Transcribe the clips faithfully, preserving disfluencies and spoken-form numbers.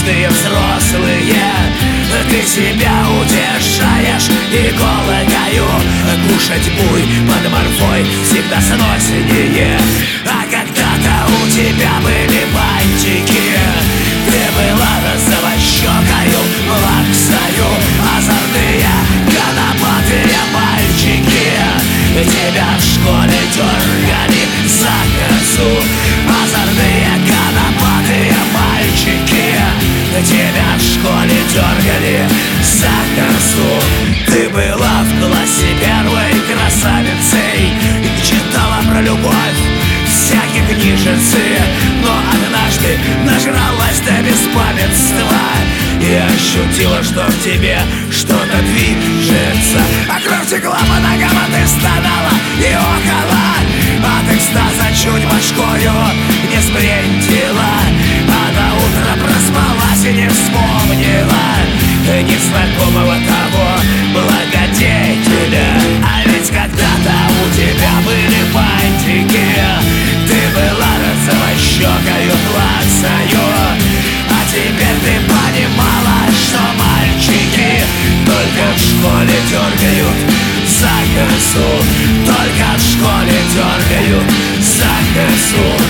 азартные взрослые. Ты себя утешаешь и голагаю. Кушать буй под морфой всегда сноснее. А когда-то у тебя были бантики, ты была розовощекою, лаксою. Озорные, конопатые мальчики тебя в школе дергали за косу. Озорные, конопатые мальчики тебя в школе дергали за косу. Ты была в классе первой красавицей и читала про любовь всякие книжицы. Но однажды нажралась до беспамятства и ощутила, что в тебе что-то движется. А кровь текла по ногам, а ты стонала и около. От экстаза чуть башкою не сбрендила, а до утра проспалась и не вспомнила незнакомого того благодетеля. А ведь когда-то у тебя были бантики, ты была розовощекою, плаксою. А теперь ты понимала, что мальчики только в школе дергают за косу. Только в школе дергают за косу.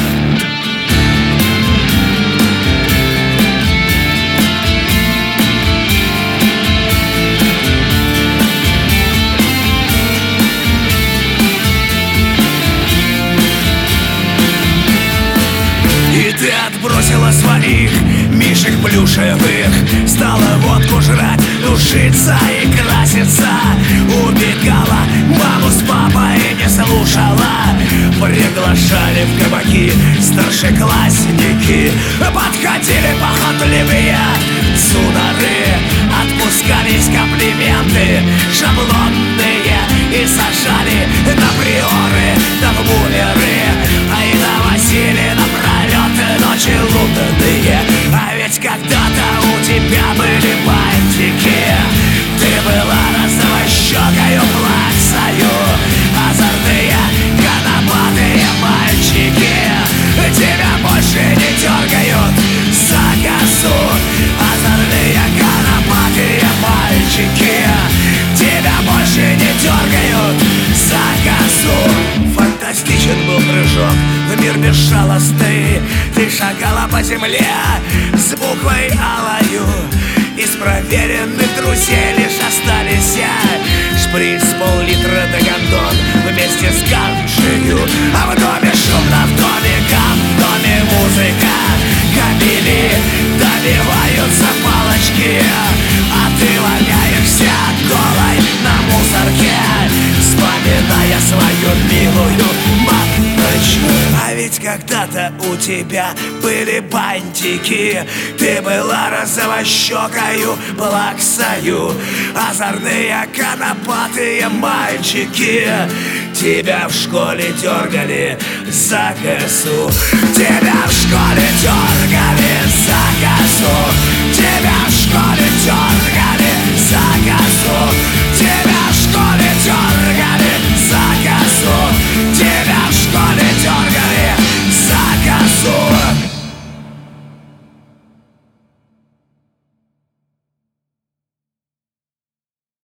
Ты отбросила своих мишек плюшевых, стала водку жрать, душиться и краситься. Убегала маму с папой и не слушала. Приглашали в кабаки старшеклассники. Подходили похотливые сунары, отпускались комплименты шаблонные и сажали на приоры, да в бумеры, а и довозили напролет ночи лунные. А ведь когда-то у тебя были бантики, ты была розовощекою, плаксою. Озорные, конопатые мальчики тебя больше не дергают за косу. Озорные, конопатые мальчики тебя больше не дергают за косу. Фантастичен был прыжок в мир безжалостный. Ты шагала по земле с буквой алою. Из проверенных друзей лишь остались шприц, пол-литра до гондон вместе с ганджею. А в доме шумно, в доме гам, в доме музыка. Кабели добиваются палочки, а ты валяешься голой на мусорке, вспоминая свою милую мамочку. А ведь когда-то у тебя были бантики, ты была розовощекою, плаксою. Озорные, конопатые мальчики тебя в школе дергали за косу. Тебя в школе дергали за косу. Тебя в